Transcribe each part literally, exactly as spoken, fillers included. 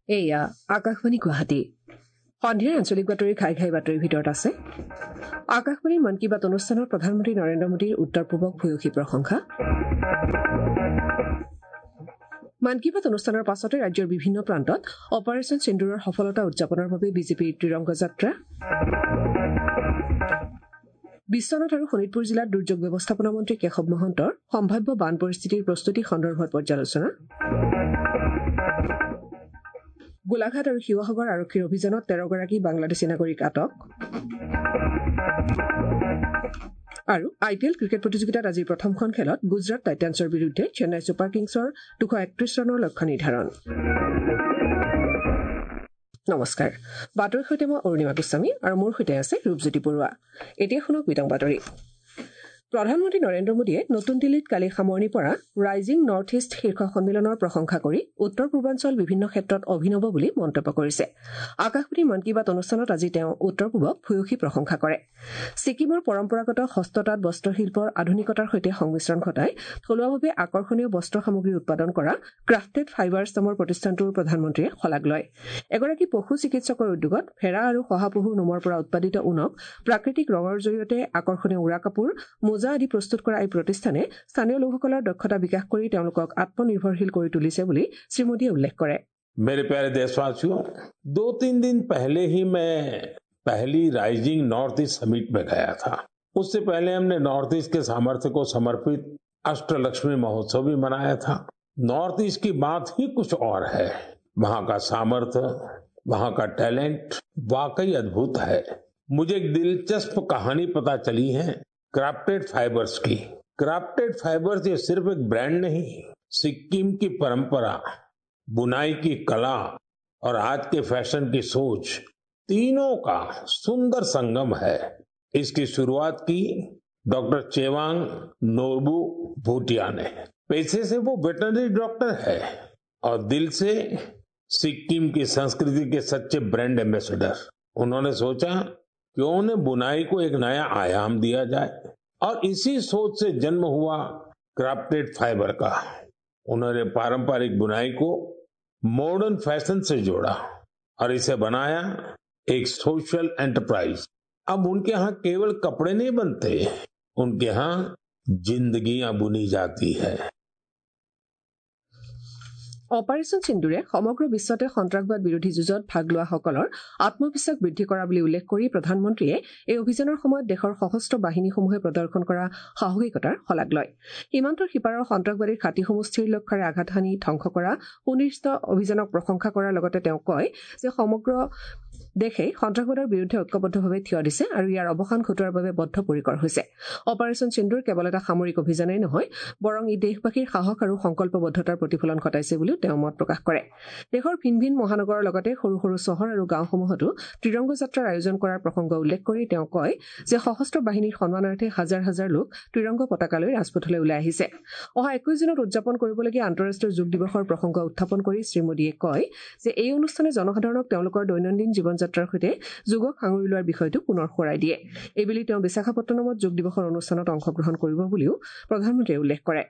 এয়া আকাশবাণী গুৱাহাটী সন্ধিয়াৰ আঞ্চলিক বাতৰি ঘাই ঘাই বাতৰিৰ ভিতৰত আছে আকাশবাণীৰ মন কী বাত অনুষ্ঠানত প্ৰধানমন্ত্ৰী নৰেন্দ্ৰ মোদীৰ উত্তৰ পূবক ভূয়সী প্ৰশংসা। মন কী বাত অনুষ্ঠানৰ পাছতে ৰাজ্যৰ বিভিন্ন প্ৰান্তত অপাৰেচন সিন্দুৰৰ সফলতা উদযাপনৰ বাবে বিজেপিৰ ত্ৰিৰংগ যাত্ৰা। বিশ্বনাথ আৰু শোণিতপুৰ জিলাত দুৰ্যোগ ব্যৱস্থাপনা মন্ত্ৰী কেশৱ মহন্তৰ সম্ভাৱ্য বান পৰিস্থিতিৰ প্ৰস্তুতি সন্দৰ্ভত পৰ্যালোচনা। গোলাঘাট আৰু শিৱসাগৰ আৰক্ষীৰ অভিযানত তেৰগৰাকী বাংলাদেশী নাগৰিক আটক। আৰু আই পি এল ক্ৰিকেট প্ৰতিযোগিতাত আজিৰ প্ৰথমখন খেলত গুজৰাট টাইটান্সৰ বিৰুদ্ধে চেন্নাই ছুপাৰ কিংছৰ দুশ একত্ৰিশ ৰানৰ লক্ষ্য নিৰ্ধাৰণ। নমস্কাৰ, বাতৰিৰ সৈতে মই অৰুণিমা গোস্বামী আৰু মোৰ সৈতে আছে ৰূপজ্যোতি বৰুৱা। এতিয়া শুনক বিতং বাতৰি। প্ৰধানমন্ত্ৰী নৰেন্দ্ৰ মোদীয়ে নতুন দিল্লীত কালি সামৰণি পৰা ৰাইজিং নৰ্থ ইষ্ট শীৰ্ষ সন্মিলনৰ প্ৰশংসা কৰি উত্তৰ পূৰ্বাঞ্চল বিভিন্ন ক্ষেত্ৰত অভিনৱ বুলি মন্তব্য কৰিছে। আকাশবাণীৰ মন কী বাত অনুষ্ঠানত আজি তেওঁ উত্তৰ পূবক ভূয়সী প্ৰশংসা কৰে। ছিকিমৰ পৰম্পৰাগত হস্ততাঁত বস্ত্ৰশিল্পৰ আধুনিকতাৰ সৈতে সংমিশ্ৰণ ঘটাই থলুৱাভাৱে আকৰ্ষণীয় বস্ত্ৰ সামগ্ৰী উৎপাদন কৰা ক্ৰাফটেড ফাইবাৰ্ছ নামৰ প্ৰতিষ্ঠানটোৰ প্ৰধানমন্ত্ৰীয়ে শলাগ লয়। এগৰাকী পশু চিকিৎসকৰ উদ্যোগত ভেড়া আৰু শহাপহুৰ নোমৰ পৰা উৎপাদিত ঊণক প্ৰাকৃতিক ৰঙৰ জৰিয়তে আকৰ্ষণীয় উৰা কাপোৰ মোজা আদি প্ৰস্তুত কৰা এই প্ৰতিষ্ঠানে স্থানীয় লোকসকলৰ দক্ষতা বিকাশ কৰি তেওঁলোকক আত্মনিৰ্ভৰশীল কৰি তুলিছে বুলি শ্ৰীমোদীয়ে উল্লেখ কৰে। मेरे प्यारे देशवासियों, दो तीन दिन पहले ही मैं पहली राइजिंग नॉर्थ ईस्ट समिट में गया था। उससे पहले हमने नॉर्थ ईस्ट के सामर्थ्य को समर्पित अष्टलक्ष्मी महोत्सव भी मनाया था। नॉर्थ ईस्ट की बात ही कुछ और है। वहां का सामर्थ्य, वहां का टैलेंट वाकई अद्भुत है। मुझे एक दिलचस्प कहानी पता चली है क्राफ्टेड फाइबर्स की। क्राफ्टेड फाइबर्स ये सिर्फ एक ब्रांड नहीं, सिक्किम की परंपरा, बुनाई की कला और आज के फैशन की सोच, तीनों का सुंदर संगम है। इसकी शुरुआत की डॉक्टर चेवांग नोरबू भूटिया ने। पैसे से वो वेटरनरी डॉक्टर है और दिल से सिक्किम की संस्कृति के सच्चे ब्रांड एम्बेसडर। उन्होंने सोचा क्यों न बुनाई को एक नया आयाम दिया जाए और इसी सोच से जन्म हुआ क्राफ्टेड फाइबर का। उन्होंने पारंपरिक बुनाई को मॉडर्न फैशन से जोड़ा और इसे बनाया एक सोशल एंटरप्राइज। अब उनके यहाँ केवल कपड़े नहीं बनते, उनके यहाँ जिंदगियां बुनी जाती है। অপাৰেচন সিন্দুৰে সমগ্ৰ বিশ্বতে সন্ত্ৰাসবাদ বিৰোধী যুঁজত ভাগ লোৱাসকলৰ আত্মবিশ্বাস বৃদ্ধি কৰা বুলি উল্লেখ কৰি প্ৰধানমন্ত্ৰীয়ে এই অভিযানৰ সময়ত দেশৰ সশস্ত্ৰ বাহিনীসমূহে প্ৰদৰ্শন কৰা সাহসিকতাৰ শলাগ লয়। সীমান্তৰ সিপাৰৰ সন্ত্ৰাসবাদীৰ ঘাটিসমূহ স্থিৰ লক্ষ্যৰে আঘাত সানি ধ্বংস কৰা সুনিশ্চিত অভিযানক প্ৰশংসা কৰাৰ লগতে তেওঁ কয় যে সমগ্ৰ দেশে সন্ত্ৰাসবাদৰ বিৰুদ্ধে ঐক্যবদ্ধভাৱে থিয় দিছে আৰু ইয়াৰ অৱসান ঘটোৱাৰ বাবে বদ্ধপৰিকৰ হৈছে। অপাৰেচন সিন্দুৰ কেৱল এটা সামৰিক অভিযানেই নহয়, বৰং ই দেশবাসীৰ সাহস আৰু সংকল্পবদ্ধতাৰ প্ৰতিফলন ঘটাইছে বুলিও তেওঁ মত প্ৰকাশ কৰে। দেশৰ ভিন ভিন মহানগৰৰ লগতে সৰু সৰু চহৰ আৰু গাঁওসমূহতো ত্ৰিৰংগ যাত্ৰাৰ আয়োজন কৰাৰ প্ৰসংগ উল্লেখ কৰি তেওঁ কয় যে সশস্ত্ৰ বাহিনীৰ সন্মানাৰ্থে হাজাৰ হাজাৰ লোক ত্ৰিৰংগ পতাকালৈ ৰাজপথলৈ ওলাই আহিছে। অহা একৈশ জুনত উদযাপন কৰিবলগীয়া আন্তঃৰাষ্ট্ৰীয় যোগ দিৱসৰ প্ৰসংগ উত্থাপন কৰি শ্ৰীমোদীয়ে কয় যে এই অনুষ্ঠানে জনসাধাৰণক তেওঁলোকৰ দৈনন্দিন জীৱন যাত্ৰাৰ সৈতে যোগক সাঙুৰি লোৱাৰ বিষয়টো পুনৰ সোঁৱৰাই দিয়ে। এইবুলি তেওঁ বিশাখাপট্টনমত যোগ দিৱসৰ অনুষ্ঠানত অংশগ্ৰহণ কৰিব বুলিও প্ৰধানমন্ত্ৰীয়ে উল্লেখ কৰে।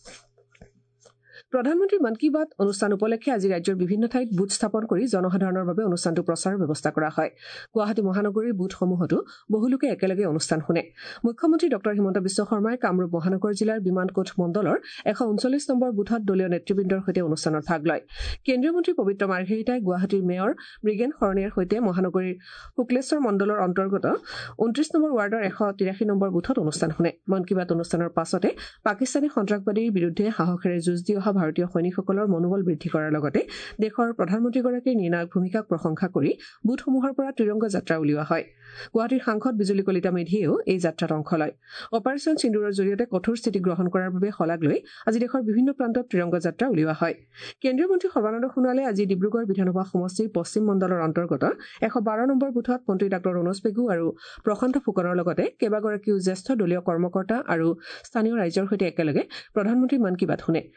প্ৰধানমন্ত্ৰীৰ মন কী বাত অনুষ্ঠান উপলক্ষে আজি ৰাজ্যৰ বিভিন্ন ঠাইত বুথ স্থাপন কৰি জনসাধাৰণৰ বাবে অনুষ্ঠানটো প্ৰচাৰৰ ব্যৱস্থা কৰা হয়। গুৱাহাটী মহানগৰীৰ বুথসমূহতো বহুলোকে একেলগে অনুষ্ঠান শুনে। মুখ্যমন্ত্ৰী ডক্টৰ হিমন্ত বিশ্ব শৰ্মাই কামৰূপ মহানগৰ জিলাৰ বিমানকোট মণ্ডলৰ এশ ঊনচল্লিছ নম্বৰ বুথত দলীয় নেতৃবৃন্দৰ সৈতে অনুষ্ঠানত ভাগ লয়। কেন্দ্ৰীয় মন্ত্ৰী পবিত্ৰ মাৰ্ঘেৰিটাই গুৱাহাটীৰ মেয়ৰ মৃগেন শৰণীয়াৰ সৈতে মহানগৰীৰ শুক্লেশ্বৰ মণ্ডলৰ অন্তৰ্গত ঊনত্ৰিশ নম্বৰ ৱাৰ্ডৰ এশ তিৰাশী নম্বৰ বুথত অনুষ্ঠান শুনে। মন কী বাত অনুষ্ঠানৰ পাছতে পাকিস্তানী সন্ত্ৰাসবাদীৰ বিৰুদ্ধে সাহসেৰে যুঁজ দি অহা ভাৰতীয় সৈনিকসকলৰ মনোবল বৃদ্ধি কৰাৰ লগতে দেশৰ প্ৰধানমন্ত্ৰীগৰাকীৰ নিৰ্ণায়ক ভূমিকাক প্ৰশংসা কৰি বুথসমূহৰ পৰা ত্ৰিৰংগ যাত্ৰা উলিওৱা হয়। গুৱাহাটীৰ সাংসদ বিজুলী কলিতা মেধিয়েও এই যাত্ৰাত অংশ লয়। অপাৰেচন সিন্দুৰৰ জৰিয়তে কঠোৰ স্থিতি গ্ৰহণ কৰাৰ বাবে শলাগ লৈ আজি দেশৰ বিভিন্ন প্ৰান্তত ত্ৰিৰংগ যাত্ৰা উলিওৱা হয়। কেন্দ্ৰীয় মন্ত্ৰী সৰ্বানন্দ সোণোৱালে আজি ডিব্ৰুগড় বিধানসভা সমষ্টিৰ পশ্চিম মণ্ডলৰ অন্তৰ্গত এশ বাৰ নম্বৰ বুথত মন্ত্ৰী ডাক্তৰ ৰণোজ পেগু আৰু প্ৰশান্ত ফুকনৰ লগতে কেইবাগৰাকীও জ্যেষ্ঠ দলীয় কৰ্মকৰ্তা আৰু স্থানীয় ৰাইজৰ সৈতে একেলগে প্ৰধানমন্ত্ৰী মন কী বাত শুনে। শ্ৰী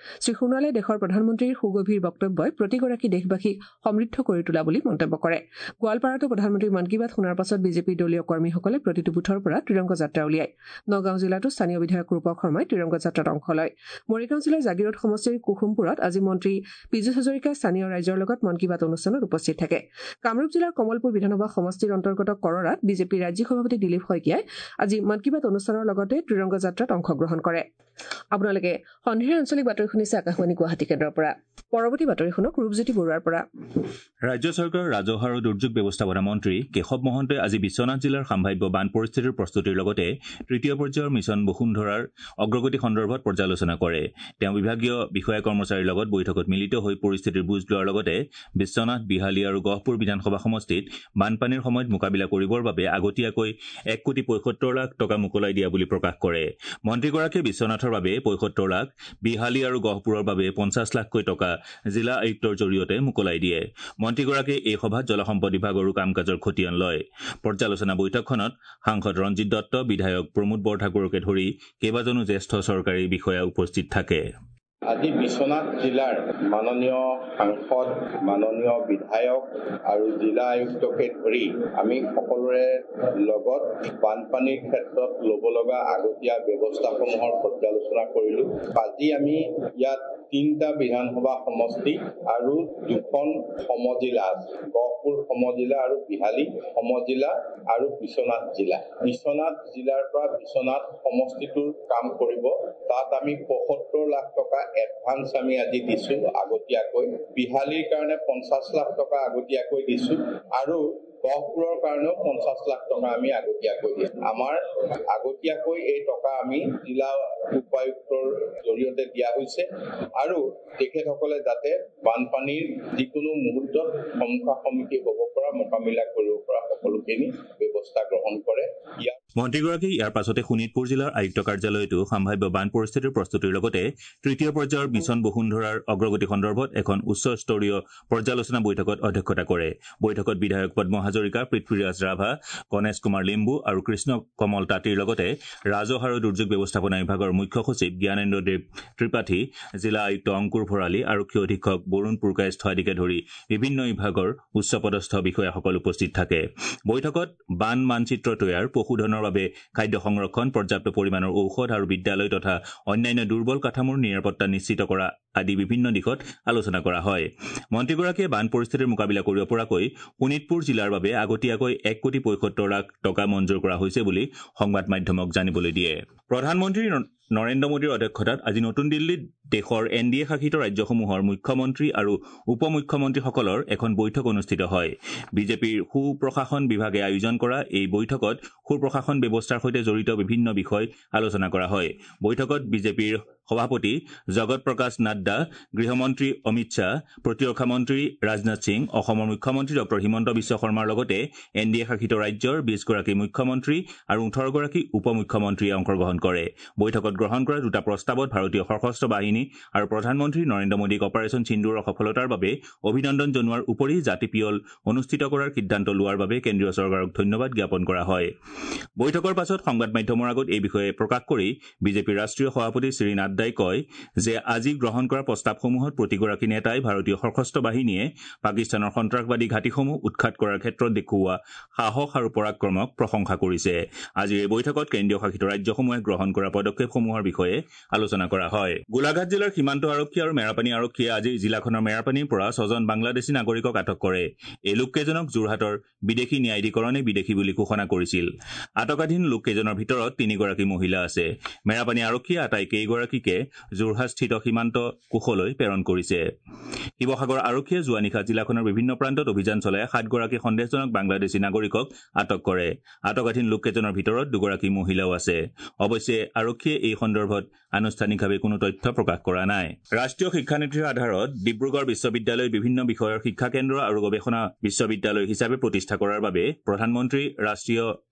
সোণোৱালে দেশৰ প্ৰধানমন্ত্ৰীৰ সুগভীৰ বক্তব্যই প্ৰতিগৰাকী দেশবাসীক সমৃদ্ধ কৰি তোলা বুলি মন্তব্য কৰে। গোৱালপাৰাতো প্ৰধানমন্ত্ৰীৰ মন কী বাত শুনাৰ পাছত বিজেপিৰ দলীয় কৰ্মীসকলে প্ৰতিটো বুথৰ পৰা ত্ৰিৰংগ যাত্ৰা উলিয়ায়। নগাঁও জিলাতো স্থানীয় বিধায়ক ৰূপক শৰ্মাই ত্ৰিৰংগ যাত্ৰাত অংশ লয়। মৰিগাঁও জিলাৰ জাগিৰোড সমষ্টিৰ কুসুমপুৰত আজি মন্ত্ৰী পীযুষ হাজৰিকাই স্থানীয় ৰাইজৰ লগত মন কী বাত অনুষ্ঠানত উপস্থিত থাকে। কামৰূপ জিলাৰ কমলপুৰ বিধানসভা সমষ্টিৰ অন্তৰ্গত কৰৰাত বিজেপিৰ ৰাজ্যিক সভাপতি দিলীপ শইকীয়াই আজি মন কী বাত অনুষ্ঠানৰ লগতে ত্ৰিৰংগ যাত্ৰাত অংশগ্ৰহণ কৰে। আপোনালোকে সন্ধিয়াৰ আঞ্চলিক বাতৰি শুনিছে আকাশবাণী গুৱাহাটী কেন্দ্ৰৰ পৰা। পৰৱৰ্তী বাতৰি শুনক ৰূপজ্যোতি বৰুৱাৰ পৰা। ৰাজ্য চৰকাৰৰ ৰাজহ আৰু দুৰ্যোগ ব্যৱস্থাপনা মন্ত্ৰী কেশৱ মহন্তই আজি বিশ্বনাথ জিলাৰ সাম্ভাব্য বান পৰিস্থিতিৰ প্ৰস্তুতিৰ লগতে তৃতীয় পৰ্যায়ৰ মিছন বসুন্ধৰাৰ অগ্ৰগতি সন্দৰ্ভত পৰ্যালোচনা কৰে। তেওঁ বিভাগীয় বিষয়া কৰ্মচাৰীৰ লগত বৈঠকত মিলিত হৈ পৰিস্থিতিৰ বুজ লোৱাৰ লগতে বিশ্বনাথ, বিহালী আৰু গহপুৰ বিধানসভা সমষ্টিত বানপানীৰ সময়ত মোকাবিলা কৰিবৰ বাবে আগতীয়াকৈ এক কোটি পঁয়সত্তৰ লাখ টকা মোকলাই দিয়া বুলি প্ৰকাশ কৰে। মন্ত্ৰীগৰাকীয়ে বিশ্বনাথৰ বাবে পঁয়সত্তৰ লাখ, বিহালী আৰু গহপুৰৰ বাবে পঞ্চাছ লাখকৈ টকা জিলা আয়ুক্তৰ জৰিয়তে মোকলাই দিয়ে। মন্ত্ৰীগৰাকীয়ে এই সভাত জলসম্পদ বিভাগৰো কাম কাজৰ খতিয়ান লয়। পৰ্যালোচনা বৈঠকখনত সাংসদ ৰঞ্জিত দত্ত, বিধায়ক প্ৰমোদ বৰঠাকুৰকে ধৰি কেইবাজনো জ্যেষ্ঠ চৰকাৰী বিষয়া উপস্থিত থাকে। আজি বিশ্বনাথ জিলাৰ মাননীয় সাংসদ, মাননীয় বিধায়ক আৰু জিলা আয়ুক্তকে ধৰি আমি সকলোৰে লগত বানপানীৰ ক্ষেত্ৰত ল'ব লগা আগতীয়া ব্যৱস্থাসমূহৰ পৰ্যালোচনা কৰিলোঁ। আজি আমি ইয়াত তিনিটা বিধানসভা সমষ্টি আৰু দুখন সমজিলা আছে, গহপুৰ সমজিলা আৰু বিহালী সমজিলা আৰু বিশ্বনাথ জিলা। বিশ্বনাথ জিলাৰ পৰা বিশ্বনাথ সমষ্টিটোৰ কাম কৰিব। তাত আমি পঁয়সত্তৰ লাখ টকা এডভান্স আমি আজি দিছো আগতীয়াকৈ। বিহালীৰ কাৰণে পঞ্চাছ লাখ টকা আগতীয়াকৈ দিছো আৰু গহপুৰৰ কাৰণেও পঞ্চাছ লাখ টকা আমি আগতীয়াকৈ দিম। আমাৰ আগতীয়াকৈ এই টকা আমি জিলা উপায়ুক্তৰ জৰিয়তে দিয়া হৈছে আৰু তেখেতসকলে যাতে বানপানীৰ যিকোনো মুহূৰ্তত সমুখা সন্মুখী হ'ব পৰা, মোকাবিলা কৰিব পৰা সকলোখিনি ব্যৱস্থা গ্ৰহণ কৰে। মন্ত্ৰীগৰাকীয়ে ইয়াৰ পাছতে শোণিতপুৰ জিলাৰ আয়ুক্ত কাৰ্যালয়তো সাম্ভাব্য বান পৰিস্থিতিৰ প্ৰস্তুতিৰ লগতে তৃতীয় পৰ্যায়ৰ মিছন বসুন্ধৰাৰ অগ্ৰগতি সন্দৰ্ভত এখন উচ্চস্তৰীয় পৰ্যালোচনা বৈঠকত অধ্যক্ষতা কৰে। বৈঠকত বিধায়ক পদ্ম হাজৰিকা, পৃথ্বীৰাজ ৰাভা, গণেশ কুমাৰ লিম্বু আৰু কৃষ্ণ কমল তাঁতীৰ লগতে ৰাজহ আৰু দুৰ্যোগ ব্যৱস্থাপনা বিভাগৰ মুখ্য সচিব জ্ঞানেন্দ্ৰ দেৱ ত্ৰিপাঠী, জিলা আয়ুক্ত অংকুৰ ভৰালী, আৰক্ষী অধীক্ষক বৰুণ পুৰকায়স্থ আদিকে ধৰি বিভিন্ন বিভাগৰ উচ্চপদস্থ বিষয়াসকল উপস্থিত থাকে। বৈঠকত বান মানচিত্ৰ তৈয়াৰ, পশুধনৰ বাবে খাদ্য সংৰক্ষণ, পৰ্যাপ্ত পৰিমাণৰ ঔষধ আৰু বিদ্যালয় তথা অন্যান্য দুৰ্বল কাঠামোৰ নিৰাপত্তা নিশ্চিত কৰা আদি বিভিন্ন দিশত আলোচনা কৰা হয়। মন্ত্ৰীগৰাকীয়ে বান পৰিস্থিতিৰ মোকাবিলা কৰিব পৰাকৈ শোণিতপুৰ জিলাৰ বাবে আগতীয়াকৈ এক কোটি পঁয়সত্তৰ লাখ টকা মঞ্জুৰ কৰা হৈছে বুলি সংবাদ মাধ্যমক জানিবলৈ দিয়ে। প্ৰধানমন্ত্ৰী নৰেন্দ্ৰ মোদীৰ অধ্যক্ষতাত আজি নতুন দিল্লীত দেশৰ এন ডি এ শাসিত ৰাজ্যসমূহৰ মুখ্যমন্ত্ৰী আৰু উপ মুখ্যমন্ত্ৰীসকলৰ এখন বৈঠক অনুষ্ঠিত হয়। বিজেপিৰ সুপ্ৰশাসন বিভাগে আয়োজন কৰা এই বৈঠকত সুপ্ৰশাসন ব্যৱস্থাৰ সৈতে জড়িত বিভিন্ন বিষয় আলোচনা কৰা হয়। বৈঠকত বিজেপিৰ সভাপতি জগত প্ৰকাশ নাড্ডা, গৃহমন্ত্ৰী অমিত শ্বাহ, প্ৰতিৰক্ষা মন্ত্ৰী ৰাজনাথ সিং, অসমৰ মুখ্যমন্ত্ৰী ডক্টৰ হিমন্ত বিশ্ব শৰ্মাৰ লগতে এন ডি এ শাসিত ৰাজ্যৰ বিশ গৰাকী মুখ্যমন্ত্ৰী আৰু ওঠৰ গৰাকী উপ মুখ্যমন্ত্ৰীয়ে অংশগ্ৰহণ কৰে। বৈঠকত গ্ৰহণ কৰা দুটা প্ৰস্তাৱত ভাৰতীয় সশস্ত্ৰ বাহিনী আৰু প্ৰধানমন্ত্ৰী নৰেন্দ্ৰ মোদীক অপাৰেচন সিন্দুৰৰ সফলতাৰ বাবে অভিনন্দন জনোৱাৰ উপৰি জাতি পিয়ল অনুষ্ঠিত কৰাৰ সিদ্ধান্ত লোৱাৰ বাবে কেন্দ্ৰীয় চৰকাৰক ধন্যবাদ জ্ঞাপন কৰা হয়। বৈঠকৰ পাছত সংবাদ মাধ্যমৰ আগত এই বিষয়ে প্ৰকাশ কৰি বিজেপিৰ ৰাষ্ট্ৰীয় সভাপতি শ্ৰী নাড্ডাই কয় যে আজি গ্ৰহণ কৰা প্ৰস্তাৱসমূহত প্ৰতিগৰাকী নেতাই ভাৰতীয় সশস্ত্ৰ বাহিনীয়ে পাকিস্তানৰ সন্ত্ৰাসবাদী ঘাটিসমূহ উৎখাত কৰাৰ ক্ষেত্ৰত দেখুওৱা সাহস আৰু পৰাক্ৰমক প্ৰশংসা কৰিছে। আজিৰ এই বৈঠকত কেন্দ্ৰীয় শাসিত ৰাজ্যসমূহে গ্ৰহণ কৰা পদক্ষেপসমূহৰ বিষয়ে আলোচনা কৰা হয়। গোলাঘাট জিলাৰ সীমান্ত আৰক্ষী আৰু মেৰাপানী আৰক্ষীয়ে আজি জিলাখনৰ মেৰাপানীৰ পৰা ছজন বাংলাদেশী নাগৰিকক আটক কৰে। এই লোককেইজনক যোৰহাটৰ বিদেশী ন্যায়াধিকৰণে বিদেশী বুলি ঘোষণা কৰিছিল। আটকাধীন লোককেইজনৰ ভিতৰত তিনিগৰাকী মহিলা আছে। মেৰাপানী আৰক্ষীয়ে আটাইকেইগৰাকীকে যোৰহাটস্থিত সীমান্ত কোষলৈ প্ৰেৰণ কৰিছে। শিৱসাগৰ আৰক্ষীয়ে যোৱা নিশা জিলাখনৰ বিভিন্ন প্ৰান্তত অভিযান চলাই সাতগৰাকী সন্দেহজনক বাংলাদেশী নাগৰিকক আটক কৰে। আটকাধীন লোককেইজনৰ ভিতৰত দুগৰাকী মহিলাও আছে। অৱশ্যে আৰক্ষীয়ে এই সন্দৰ্ভত আনুষ্ঠানিকভাৱে কোনো তথ্য প্ৰকাশ কৰা নাই। ৰাষ্ট্ৰীয় শিক্ষানীতিৰ আধাৰত ডিব্ৰুগড় বিশ্ববিদ্যালয় বিভিন্ন বিষয়ৰ শিক্ষা কেন্দ্ৰ আৰু গৱেষণা বিশ্ববিদ্যালয় হিচাপে প্ৰতিষ্ঠা কৰাৰ বাবে প্ৰধানমন্ত্ৰী ৰাষ্ট্ৰীয়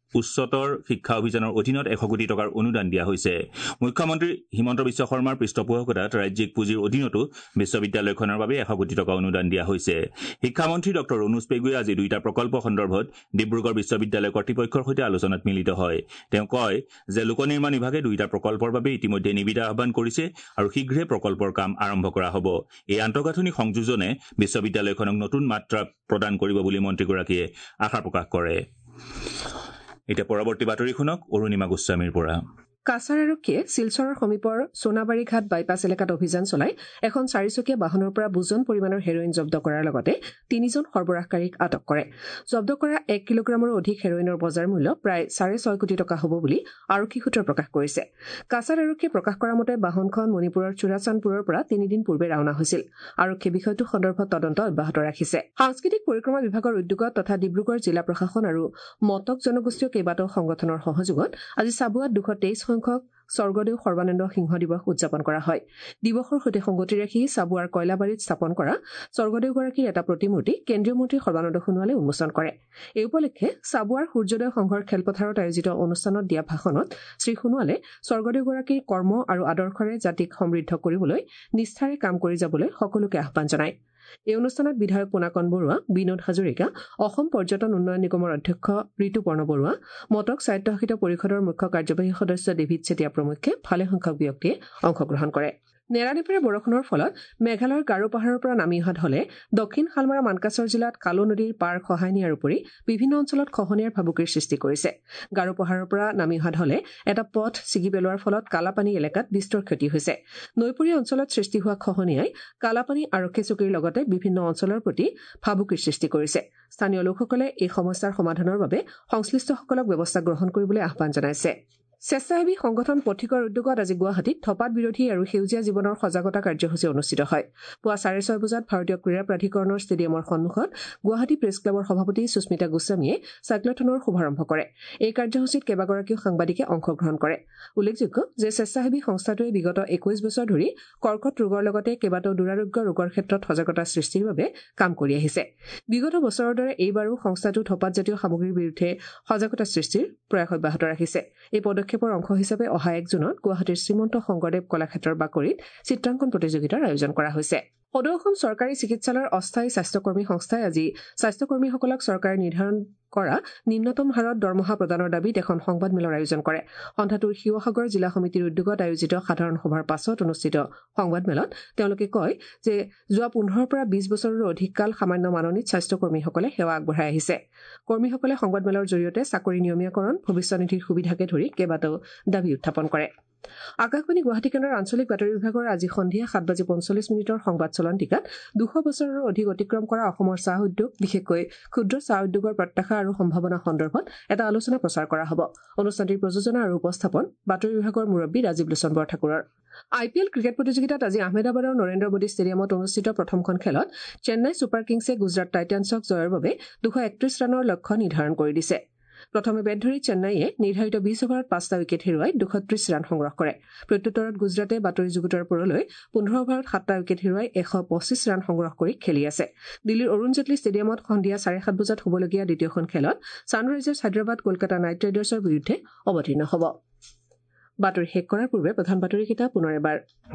উচ্চতৰ শিক্ষা অভিযানৰ অধীনত এশ কোটি টকাৰ অনুদান দিয়া হৈছে। মুখ্যমন্ত্ৰী হিমন্ত বিশ্ব শৰ্মাৰ পৃষ্ঠপোষকতাত ৰাজ্যিক পুঁজিৰ অধীনতো বিশ্ববিদ্যালয়খনৰ বাবে এশ কোটি টকা অনুদান দিয়া হৈছে। শিক্ষামন্ত্ৰী ডক্টৰ ৰণোজ পেগুৱে আজি দুয়োটা প্ৰকল্প সন্দৰ্ভত ডিব্ৰুগড় বিশ্ববিদ্যালয় কৰ্তৃপক্ষৰ সৈতে আলোচনাত মিলিত হয়। তেওঁ কয় যে লোক নিৰ্মাণ বিভাগে দুয়োটা প্ৰকল্পৰ বাবে ইতিমধ্যে নিবিদা আহ্বান কৰিছে আৰু শীঘ্ৰে প্ৰকল্পৰ কাম আৰম্ভ কৰা হ'ব। এই আন্তঃগাঁথনি সংযোজনে বিশ্ববিদ্যালয়খনক নতুন মাত্ৰা প্ৰদান কৰিব বুলি মন্ত্ৰীগৰাকীয়ে আশা প্ৰকাশ কৰে। এতিয়া পৰৱৰ্তী বাতৰি শুনক অৰুণিমা গোস্বামীৰ পৰা। কাছাৰ আৰক্ষীয়ে শিলচৰৰ সমীপৰ সোণাবাৰী ঘাট বাইপাছ এলেকাত অভিযান চলাই এখন চাৰিচকীয়া বাহনৰ পৰা বুজন পৰিমাণৰ হেৰইন জব্দ কৰাৰ লগতে তিনিজন সৰবৰাহকাৰীক আটক কৰে। জব্দ কৰা এক কিলোগ্ৰামৰো অধিক হেৰইনৰ বজাৰ মূল্য প্ৰায় চাৰে ছয় কোটি টকা হ'ব বুলি আৰক্ষী সূত্ৰই প্ৰকাশ কৰিছে। কাছাৰ আৰক্ষীয়ে প্ৰকাশ কৰা মতে বাহনখন মণিপুৰৰ চুৰাচানপুৰৰ পৰা তিনিদিন পূৰ্বে ৰাওনা হৈছিল। আৰক্ষীয়ে বিষয়টো সন্দৰ্ভত তদন্ত অব্যাহত ৰাখিছে। সাংস্কৃতিক পৰিক্ৰমা বিভাগৰ উদ্যোগত তথা ডিব্ৰুগড় জিলা প্ৰশাসন আৰু মটক জনগোষ্ঠীয় কেইবাটাও সংগঠনৰ সহযোগত আজি চাবুৱাত দুশ তেইছ সংখ্যক স্বৰ্গদেউ সৰ্বানন্দ সিংহ দিৱস উদযাপন কৰা হয়। দিৱসৰ সৈতে সংগতি ৰাখি চাবুৱাৰ কয়লাবাৰীত স্থাপন কৰা স্বৰ্গদেউগৰাকীৰ এটা প্ৰতিমূৰ্তি কেন্দ্ৰীয় মন্ত্ৰী সৰ্বানন্দ সোণোৱালে উন্মোচন কৰে। এই উপলক্ষে চাবুৱাৰ সূৰ্যোদয় সংঘৰ খেলপথাৰত আয়োজিত অনুষ্ঠানত দিয়া ভাষণত শ্ৰীসোণোৱালে স্বৰ্গদেউগৰাকীৰ কৰ্ম আৰু আদৰ্শৰে জাতিক সমৃদ্ধ কৰিবলৈ নিষ্ঠাৰে কাম কৰি যাবলৈ সকলোকে আহ্বান জনায়। এই অনুষ্ঠানত বিধায়ক পোনাকণ বৰুৱা, বিনোদ হাজৰিকা, অসম পৰ্যটন উন্নয়ন নিগমৰ অধ্যক্ষ ঋতুপৰ্ণ বৰুৱা, মটক স্বায়ত্তশাসিত পৰিষদৰ মুখ্য কাৰ্যবাহী সদস্য ডেভিড চেতিয়া প্ৰমুখ্যে ভালেসংখ্যক ব্যক্তিয়ে অংশগ্ৰহণ কৰে। নেৰানেপেৰা বৰষুণৰ ফলত মেঘালয়ৰ গাৰো পাহাৰৰ পৰা নামি অহা ঢলে দক্ষিণ শালমাৰা মানকাছৰ জিলাত কালো নদীৰ পাৰ খহাই নিয়াৰ উপৰি বিভিন্ন অঞ্চলত খহনীয়াৰ ভাবুকিৰ সৃষ্টি কৰিছে। গাৰো পাহাৰৰ পৰা নামি অহা ঢলে এটা পথ ছিগি পেলোৱাৰ ফলত কালাপানী এলেকাত বিস্তৰ ক্ষতি হৈছে। নৈপৰীয়া অঞ্চলত সৃষ্টি হোৱা খহনীয়াই কালাপানী আৰক্ষী চকীৰ লগতে বিভিন্ন অঞ্চলৰ প্ৰতি ভাবুকিৰ সৃষ্টি কৰিছে। স্থানীয় লোকসকলে এই সমস্যাৰ সমাধানৰ বাবে সংশ্লিষ্টসকলক ব্যৱস্থা গ্ৰহণ কৰিবলৈ আহ্বান জনাইছে। স্বেচ্ছাসেৱী সংগঠন পথিকৰ উদ্যোগত আজি গুৱাহাটীত ধঁপাত বিৰোধী আৰু সেউজীয়া জীৱনৰ সজাগতা কাৰ্যসূচী অনুষ্ঠিত হয়। পুৱা চাৰে ছয় বজাত ভাৰতীয় ক্ৰীড়া প্ৰাধিকৰণৰ ষ্টেডিয়ামৰ সন্মুখত গুৱাহাটী প্ৰেছ ক্লাবৰ সভাপতি সুস্মিতা গোস্বামীয়ে চাইক্লথনৰ শুভাৰম্ভ কৰে। এই কাৰ্যসূচীত কেইবাগৰাকীও সাংবাদিকে অংশগ্ৰহণ কৰে। উল্লেখযোগ্য যে স্বেচ্ছাসেৱী সংস্থাটোৱে বিগত একৈশ বছৰ ধৰি কৰ্কট ৰোগৰ লগতে কেইবাটাও দুৰাৰোগ্য ৰোগৰ ক্ষেত্ৰত সজাগতা সৃষ্টিৰ বাবে কাম কৰি আহিছে। বিগত বছৰৰ দৰে এইবাৰো সংস্থাটো ধঁপাতজাতীয় সামগ্ৰীৰ বিৰুদ্ধে সজাগতা সৃষ্টিৰ প্ৰয়াস অব্যাহত ৰাখিছে। এই পদক্ষেপৰ অংশ হিচাপে অহা এক জুনত গুৱাহাটীৰ শ্ৰীমন্ত শংকৰদেৱ কলাক্ষেত্ৰৰ বাকৰিত চিত্ৰাংকন প্ৰতিযোগিতাৰ আয়োজন কৰা হৈছে। সদৌ অসম চৰকাৰী চিকিৎসালয়ৰ অস্থায়ী স্বাস্থ্যকৰ্মী সংস্থাই আজি স্বাস্থ্যকৰ্মীসকলক চৰকাৰে নিৰ্ধাৰণ কৰা নিম্নতম হাৰত দৰমহা প্ৰদানৰ দাবীত এখন সংবাদমেলৰ আয়োজন কৰে। সন্ধাটোৰ শিৱসাগৰ জিলা সমিতিৰ উদ্যোগত আয়োজিত সাধাৰণ সভাৰ পাছত অনুষ্ঠিত সংবাদমেলত তেওঁলোকে কয় যে যোৱা পোন্ধৰৰ পৰা বিশ বছৰৰো অধিক কাল সামান্য মাননীত স্বাস্থ্যকৰ্মীসকলে সেৱা আগবঢ়াই আহিছে। কৰ্মীসকলে সংবাদমেলৰ জৰিয়তে চাকৰি নিয়মীয়াকৰণ, ভৱিষ্যনিধিৰ সুবিধাকে ধৰি কেইবাটাও দাবী উত্থাপন কৰে। আকাশবাণী গুৱাহাটী কেন্দ্ৰৰ আঞ্চলিক বাতৰি বিভাগৰ আজি সন্ধিয়া সাত বাজি পঞ্চল্লিছ মিনিটৰ সংবাদ চলন্তিকাত দুশ বছৰৰো অধিক অতিক্ৰম কৰা অসমৰ চাহ উদ্যোগ, বিশেষকৈ ক্ষুদ্ৰ চাহ উদ্যোগৰ প্ৰত্যাশা আৰু সম্ভাৱনা সন্দৰ্ভত এটা আলোচনা প্ৰচাৰ কৰা হ'ব। অনুষ্ঠানটিৰ প্ৰযোজনা আৰু উপস্থাপন বাতৰি বিভাগৰ মুৰব্বী ৰাজীৱ লোচন বৰঠাকুৰৰ। আই পি এল ক্ৰিকেট প্ৰতিযোগিতাত আজি আহমেদাবাদৰ নৰেন্দ্ৰ মোদী ষ্টেডিয়ামত অনুষ্ঠিত প্ৰথমখন খেলত চেন্নাই ছুপাৰ কিংছে গুজৰাট টাইটান্ছক জয়ৰ বাবে দুশ একত্ৰিশ ৰানৰ লক্ষ্য নিৰ্ধাৰণ কৰি দিছে। প্ৰথমে বেট ধৰি চেন্নাইয়ে নিৰ্ধাৰিত বিশ অভাৰত পাঁচটা উইকেট হেৰুৱাই দুশ ত্ৰিশ ৰান সংগ্ৰহ কৰে। প্ৰত্যুত্তৰত গুজৰাটে বাতৰি যুগুতৰ পৰলৈ পোন্ধৰ অভাৰত সাতটা উইকেট হেৰুৱাই এশ পঁচিছ ৰান সংগ্ৰহ কৰি খেলি আছে। দিল্লীৰ অৰুণ জেটলী ষ্টেডিয়ামত সন্ধিয়া চাৰে সাত বজাত হ'বলগীয়া দ্বিতীয়খন খেলত ছানৰাইজাৰ্ছ হায়দৰাবাদ কলকাতা নাইট ৰাইডাৰ্ছৰ বিৰুদ্ধে অৱতীৰ্ণ হ'ব। বাতৰি শেষ কৰাৰ পূৰ্বে প্ৰধান বাতৰিকেইটা পুনৰ এবাৰ।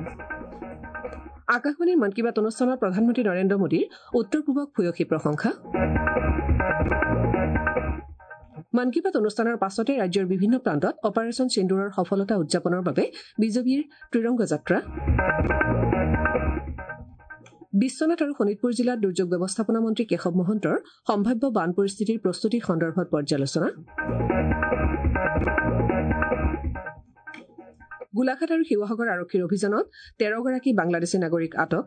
আকাশবাণীৰ মন কী বাত অনুষ্ঠানত প্ৰধানমন্ত্ৰী নৰেন্দ্ৰ মোদীৰ উত্তৰ পূবক ভূয়সী প্ৰশংসা। মন কী বাত অনুষ্ঠানৰ পাছতে ৰাজ্যৰ বিভিন্ন প্ৰান্তত অপাৰেচন সিন্দুৰৰ সফলতা উদযাপনৰ বাবে বিজেপিৰ ত্ৰিৰংগ যাত্ৰা। বিশ্বনাথ আৰু শোণিতপুৰ জিলাত দুৰ্যোগ ব্যৱস্থাপনা মন্ত্ৰী কেশৱ মহন্তৰ সম্ভাৱ্য বান পৰিস্থিতিৰ প্ৰস্তুতি সন্দৰ্ভত পৰ্যালোচনা। গোলাঘাট আৰু শিৱসাগৰ আৰক্ষীৰ অভিযানত তেৰগৰাকী বাংলাদেশী নাগৰিক আটক।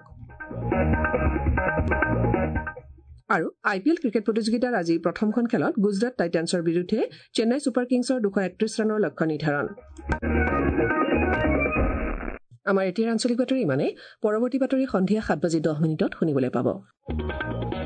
আৰু আই পি এল ক্ৰিকেট প্ৰতিযোগিতাৰ আজি প্ৰথমখন খেলত গুজৰাট টাইটান্ছৰ বিৰুদ্ধে চেন্নাই ছুপাৰ কিংছৰ দুশ একত্ৰিশ ৰানৰ লক্ষ্য নিৰ্ধাৰণ। আমাৰ এতিয়াৰ আঞ্চলিক বাতৰি ইমানে। পৰৱৰ্তী বাতৰি সন্ধিয়া সাত বাজি দহ মিনিটত শুনিবলৈ পাব।